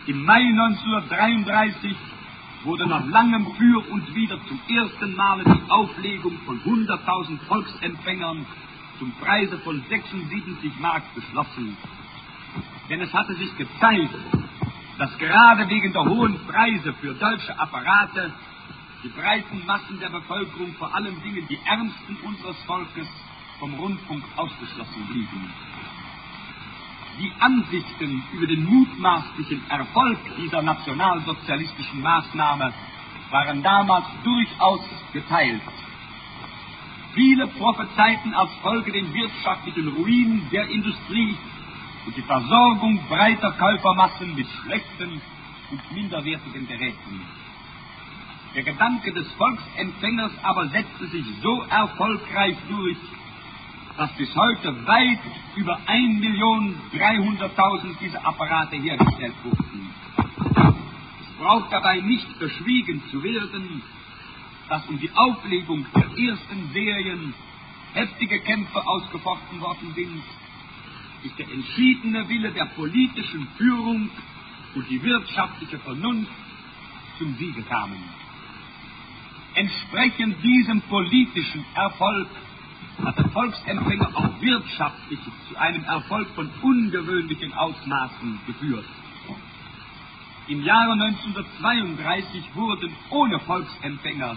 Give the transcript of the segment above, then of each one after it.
Im Mai 1933 wurde nach langem Für und Wider zum ersten Male die Auflegung von 100.000 Volksempfängern zum Preise von 76 Mark beschlossen. Denn es hatte sich gezeigt, dass gerade wegen der hohen Preise für deutsche Apparate die breiten Massen der Bevölkerung, vor allen Dingen die Ärmsten unseres Volkes, vom Rundfunk ausgeschlossen blieben. Die Ansichten über den mutmaßlichen Erfolg dieser nationalsozialistischen Maßnahme waren damals durchaus geteilt. Viele prophezeiten als Folge den wirtschaftlichen Ruin der Industrie und die Versorgung breiter Käufermassen mit schlechten und minderwertigen Geräten. Der Gedanke des Volksempfängers aber setzte sich so erfolgreich durch, dass bis heute weit über 1.300.000 dieser Apparate hergestellt wurden. Es braucht dabei nicht verschwiegen zu werden, dass um die Auflegung der ersten Serien heftige Kämpfe ausgefochten worden sind, bis der entschiedene Wille der politischen Führung und die wirtschaftliche Vernunft zum Siege kamen. Entsprechend diesem politischen Erfolg hat der Volksempfänger auch wirtschaftlich zu einem Erfolg von ungewöhnlichen Ausmaßen geführt. Im Jahre 1932 wurden ohne Volksempfänger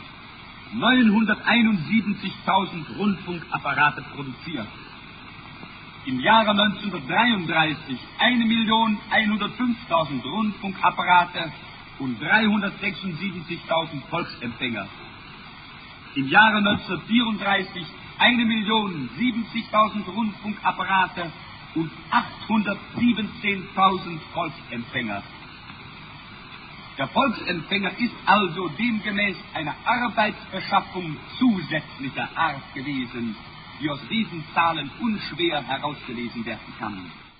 971.000 Rundfunkapparate produziert. Im Jahre 1933 1.105.000 Rundfunkapparate und 376.000 Volksempfänger. Im Jahre 1934 1.070.000 Rundfunkapparate und 817.000 Volksempfänger. Der Volksempfänger ist also demgemäß eine Arbeitsbeschaffung zusätzlicher Art gewesen, die aus diesen Zahlen unschwer herausgelesen werden kann.